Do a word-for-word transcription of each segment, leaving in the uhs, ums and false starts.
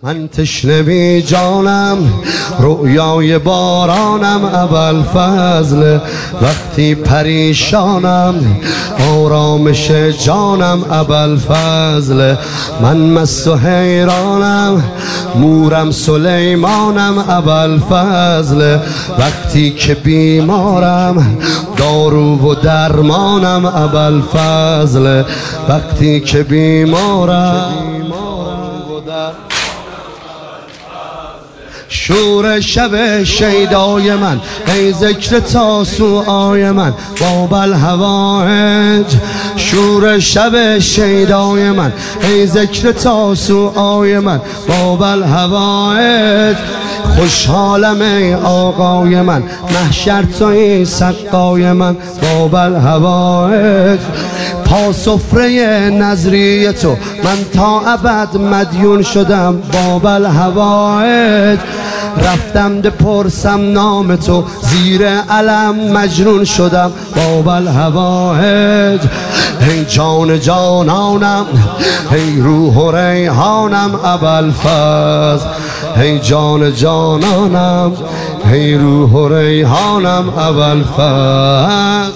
من تشنه بی جانم، رؤیای بارانم ابوالفضل. وقتی پریشانم، آرامش جانم ابوالفضل. من مست و حیرانم، مورم سلیمانم ابوالفضل. وقتی که بیمارم، دارو و درمانم ابوالفضل. وقتی که بیمارم، شور شب شیدای من، ای ذکر تاسوعای من باب الهوایج. شور شب شیدای من، ای ذکر تاسوعای من باب الهوایج. خوشحالم ای آقای من، محشر توی سقای من باب الهوایج. پا سفره نظری تو من تا ابد مدیون شدم باب الهوایج. رفتم بپرسم نام تو، زیر علم مجنون شدم باب الهوایج. ای جان جانانم، ای روح و ریحانم ابوالفضل. ای جان جانانم، ای روح و ریحانم ابوالفضل.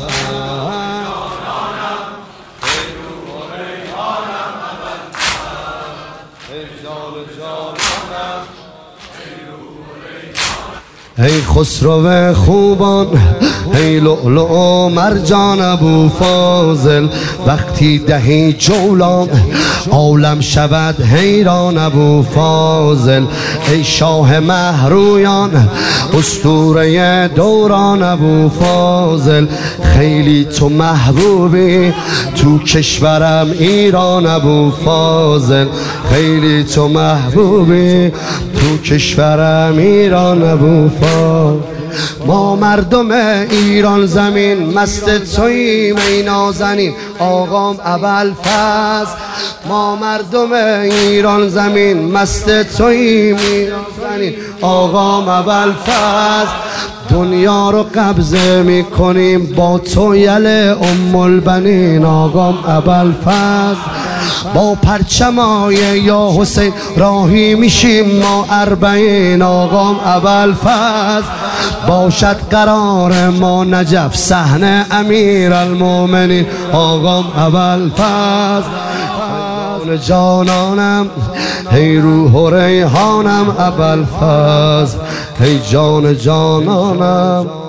ای خسرو خوبان، ای لؤلؤ و مرجان ابو فاضل. وقتی دهی جولان، عالم شود حیران ابو فاضل. ای شاه مهرویان، اسطوره دوران ابو فاضل. خیلی تو محبوبی تو کشورم ایران ابو فاضل. خیلی تو محبوبی تو کشورم ایران ابو فاضل. ما مردم ایران زمین، مست توییم ای نازنین آقام ابوالفضل. ما مردم ایران زمین، مست توییم ایران زمین آقام ابوالفضل. دنیا رو قبضه میکنیم با تو یل ام البنین آقام ابوالفضل. با پرچمای یا حسین راهی میشیم ما اربعین آقام ابوالفضل. باشد قرار ما نجف صحن امیرالمومنین آقام ابوالفضل. جانانم، ای روح و ریحانم ابوالفضل. ای جان جانانم.